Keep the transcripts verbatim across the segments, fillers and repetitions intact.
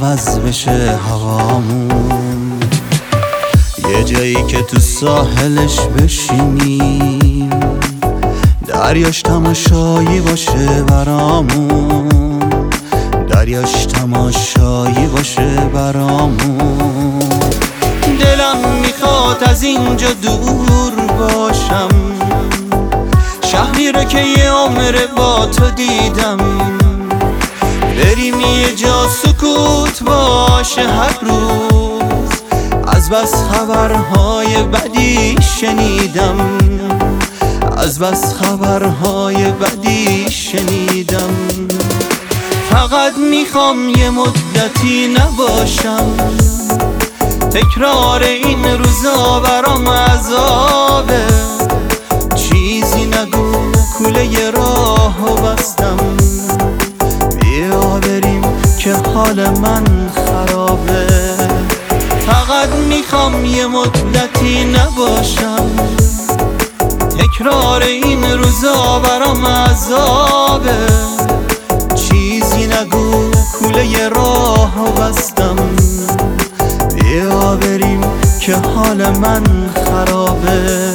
عوض بشه هوامون، یه جایی که تو ساحلش بشینیم، دریاش تماشایی باشه برامون، دریاش تماشایی باشه برامون. دلم میخواد از اینجا دور باشم، شهری رو که یه عمر با تو دیدم، بریم یه جا سکوت باشه هر روز، از بس خبرهای بدی شنیدم، از بس خبرهای بدی شنیدم. فقط میخوام یه مدتی نباشم، تکرار این روزا برام عذابه، چیزی نگو کوله راهو بستم، بیا بریم که حال من خرابه. فقط میخوام یه مدتی نباشم، تکرار این روزا برام عذابه، چیزی نگو کوله راهو بستم، بیا بریم که حال من خرابه.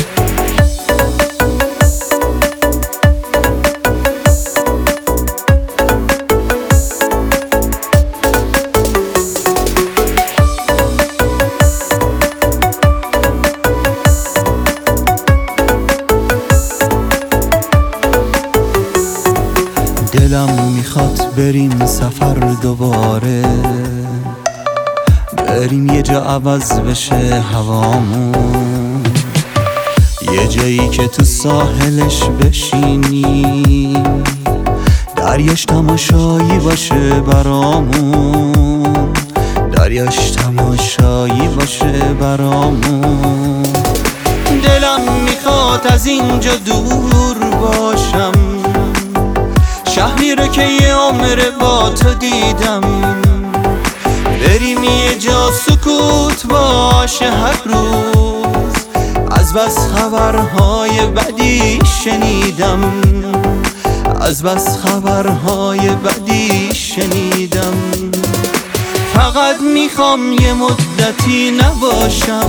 دلم میخواد بریم سفر دوباره، بریم یه جا عوض بشه هوامون، یه جایی که تو ساحلش بشینیم، دریاش تماشایی باشه برامون، دریاش تماشایی باشه برامون. دلم میخواد از اینجا دور باشم، شهری رو که یه عمر با تو دیدم، بریم یه جا سکوت باشه هر روز، از بس خبرهای بدی شنیدم، از بس خبرهای بدی شنیدم. فقط میخوام یه مدتی نباشم،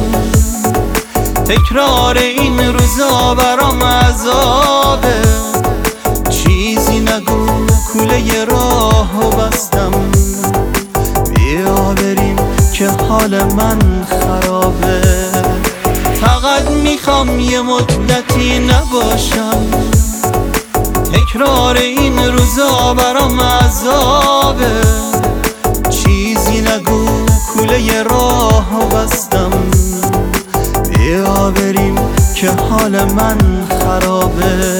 تکرار این روزا برام عذابه، چیزی نگو کوله راهو بستم، بیا بریم که حال من خرابه. فقط میخوام یه مدتی نباشم، تکرار این روزا برام عذابه، چیزی نگو کوله راهو بستم، بیا بریم که حال من خرابه.